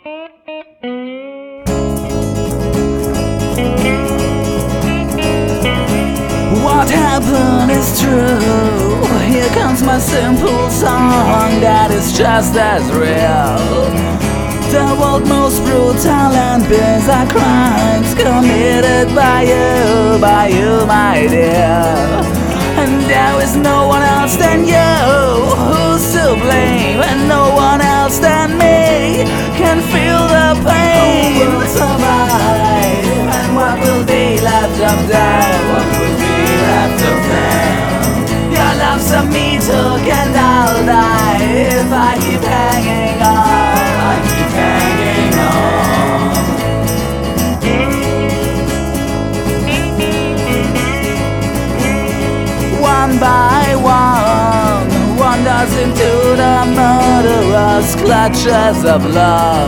What happened is true. Here comes my simple song that is just as real. The world's most brutal and bizarre crimes committed by you, my dear. And there is no one else than you who's to blame, and no one else than me can feel the pain. Who will survive, and what will be left of them? What will be left of them? Your love's of me took, and I'll die if I keep hanging on. I keep hanging on. One by one wanders into the murderous clutches of love.